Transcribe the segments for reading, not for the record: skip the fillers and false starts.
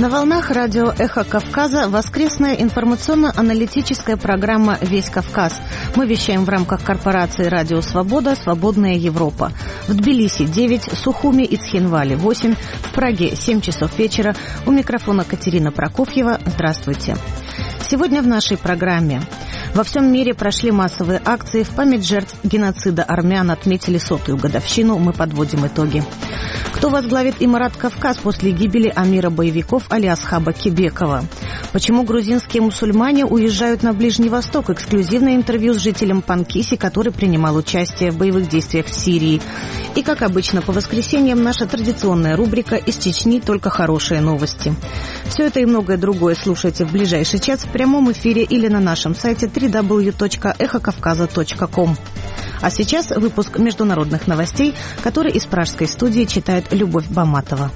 На волнах радио «Эхо Кавказа» воскресная информационно-аналитическая программа «Весь Кавказ». Мы вещаем в рамках корпорации «Радио Свобода. Свободная Европа». В Тбилиси 9, Сухуми и Цхинвале 8, в Праге 7 часов вечера. У микрофона Катерина Прокофьева. Здравствуйте. Сегодня в нашей программе. Во всем мире прошли массовые акции в память жертв геноцида армян, отметили 100-ю годовщину. Мы подводим итоги. Кто возглавит Имарат Кавказ после гибели амира боевиков Алиасхаба Кебекова? Почему грузинские мусульмане уезжают на Ближний Восток? Эксклюзивное интервью с жителем Панкиси, который принимал участие в боевых действиях в Сирии. И, как обычно, по воскресеньям наша традиционная рубрика «Из Чечни только хорошие новости». Все это и многое другое слушайте в ближайший час в прямом эфире или на нашем сайте www.эхокавказа.ком. А сейчас выпуск международных новостей, который из пражской студии читает Любовь Баматова.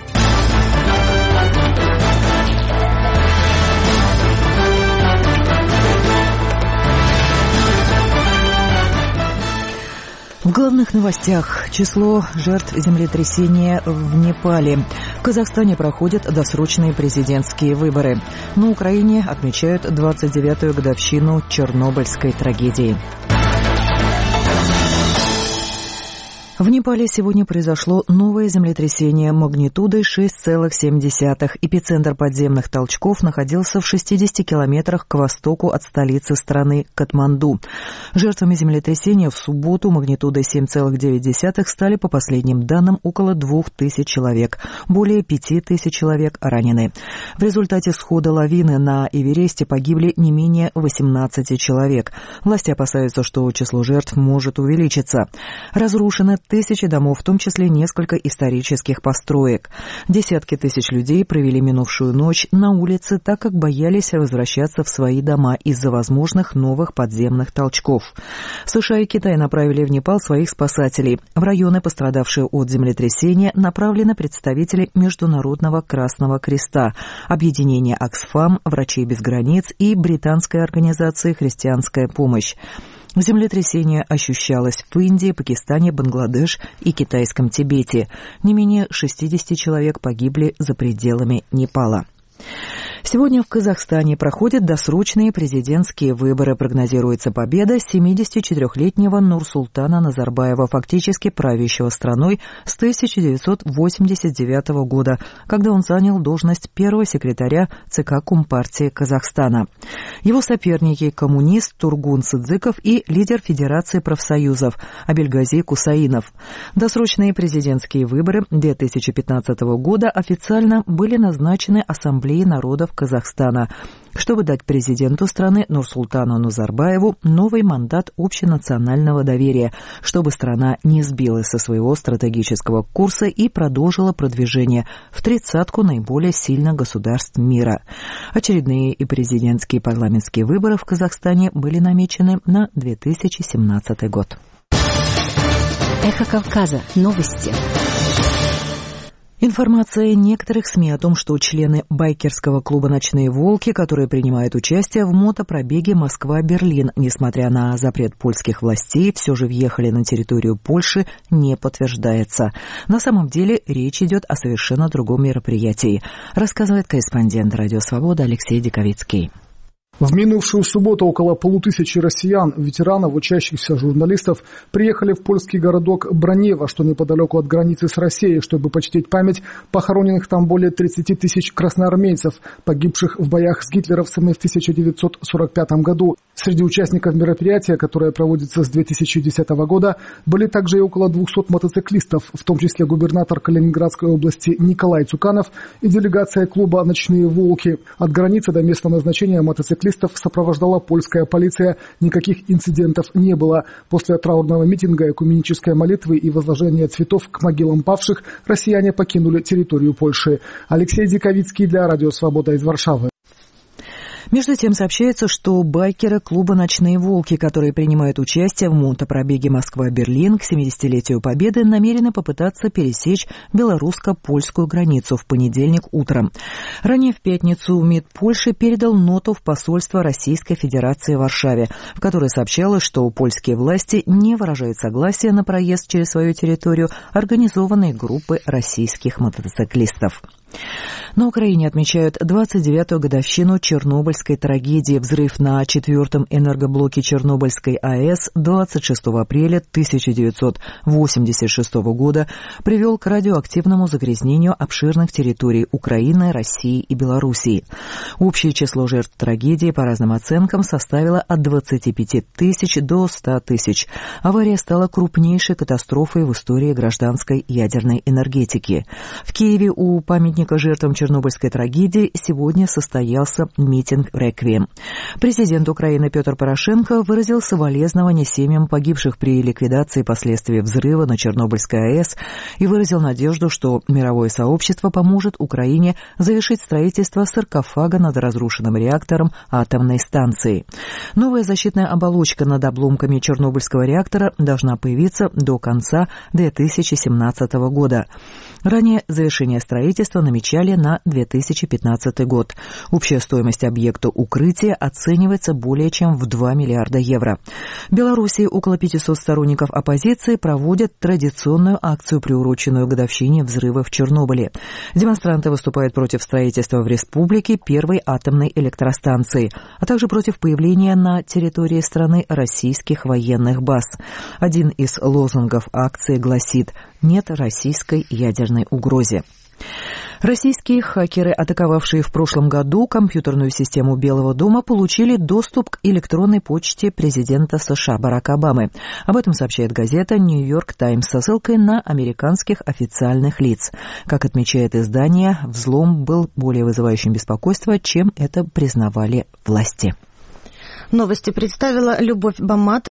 В главных новостях число жертв землетрясения в Непале. В Казахстане проходят досрочные президентские выборы. На Украине отмечают 29-ю годовщину Чернобыльской трагедии. В Непале сегодня произошло новое землетрясение магнитудой 6,7. Эпицентр подземных толчков находился в 60 километрах к востоку от столицы страны Катманду. Жертвами землетрясения в субботу магнитудой 7,9 стали, по последним данным, около 2000 человек. Более 5000 человек ранены. В результате схода лавины на Эвересте погибли не менее 18 человек. Власти опасаются, что число жертв может увеличиться. Разрушено тысячи домов, в том числе несколько исторических построек. Десятки тысяч людей провели минувшую ночь на улице, так как боялись возвращаться в свои дома из-за возможных новых подземных толчков. США и Китай направили в Непал своих спасателей. В районы, пострадавшие от землетрясения, направлены представители Международного Красного Креста, объединения Оксфам, Врачей без границ и британской организации «Христианская помощь». Землетрясение ощущалось в Индии, Пакистане, Бангладеш и китайском Тибете. Не менее 60 человек погибли за пределами Непала. Сегодня в Казахстане проходят досрочные президентские выборы. Прогнозируется победа 74-летнего Нурсултана Назарбаева, фактически правящего страной с 1989 года, когда он занял должность первого секретаря ЦК Компартии Казахстана. Его соперники – коммунист Тургун Сыдзыков и лидер Федерации профсоюзов Абельгази Кусаинов. Досрочные президентские выборы 2015 года официально были назначены Ассамблеей народов Казахстана, чтобы дать президенту страны Нурсултану Назарбаеву новый мандат общенационального доверия, чтобы страна не сбилась со своего стратегического курса и продолжила продвижение в 30-ку наиболее сильных государств мира. Очередные и президентские и парламентские выборы в Казахстане были намечены на 2017 год. Эхо Кавказа. Новости. Информация некоторых СМИ о том, что члены байкерского клуба «Ночные волки», которые принимают участие в мотопробеге Москва-Берлин, несмотря на запрет польских властей, все же въехали на территорию Польши, не подтверждается. На самом деле речь идет о совершенно другом мероприятии, рассказывает корреспондент «Радио Свобода» Алексей Диковицкий. В минувшую субботу около 500 россиян, ветеранов, учащихся журналистов, приехали в польский городок Бранево, что неподалеку от границы с Россией, чтобы почтить память похороненных там более 30 тысяч красноармейцев, погибших в боях с гитлеровцами в 1945 году. Среди участников мероприятия, которое проводится с 2010 года, были также и около 200 мотоциклистов, в том числе губернатор Калининградской области Николай Цуканов и делегация клуба «Ночные волки». От границы до места назначения мотоциклистов сопровождала польская полиция. Никаких инцидентов не было. После траурного митинга, экуменической молитвы и возложения цветов к могилам павших россияне покинули территорию Польши. Алексей Диковицкий для Радио Свобода из Варшавы. Между тем сообщается, что байкеры клуба «Ночные волки», которые принимают участие в мотопробеге Москва-Берлин к 70-летию Победы, намерены попытаться пересечь белорусско-польскую границу в понедельник утром. Ранее в пятницу МИД Польши передал ноту в посольство Российской Федерации в Варшаве, в которой сообщалось, что польские власти не выражают согласия на проезд через свою территорию организованной группы российских мотоциклистов. На Украине отмечают 29-ю годовщину Чернобыльской трагедии. Взрыв на 4-м энергоблоке Чернобыльской АЭС 26 апреля 1986 года привел к радиоактивному загрязнению обширных территорий Украины, России и Белоруссии. Общее число жертв трагедии, по разным оценкам, составило от 25 тысяч до 100 тысяч. Авария стала крупнейшей катастрофой в истории гражданской ядерной энергетики. В Киеве у памятника жертвам Чернобыльской трагедии сегодня состоялся митинг «Реквием». Президент Украины Петр Порошенко выразил соболезнования семьям погибших при ликвидации последствий взрыва на Чернобыльской АЭС и выразил надежду, что мировое сообщество поможет Украине завершить строительство саркофага над разрушенным реактором атомной станции. Новая защитная оболочка над обломками Чернобыльского реактора должна появиться до конца 2017 года. Ранее завершение строительства намечали на 2015 год. Общая стоимость объекта укрытия оценивается более чем в 2 миллиарда евро. В Беларуси около 500 сторонников оппозиции проводят традиционную акцию, приуроченную к годовщине взрыва в Чернобыле. Демонстранты выступают против строительства в республике первой атомной электростанции, а также против появления на территории страны российских военных баз. Один из лозунгов акции гласит «Нет российской ядерной угрозе». Российские хакеры, атаковавшие в прошлом году компьютерную систему Белого дома, получили доступ к электронной почте президента США Барака Обамы. Об этом сообщает газета «Нью-Йорк Таймс» со ссылкой на американских официальных лиц. Как отмечает издание, взлом был более вызывающим беспокойство, чем это признавали власти. Новости представила Любовь Бамат.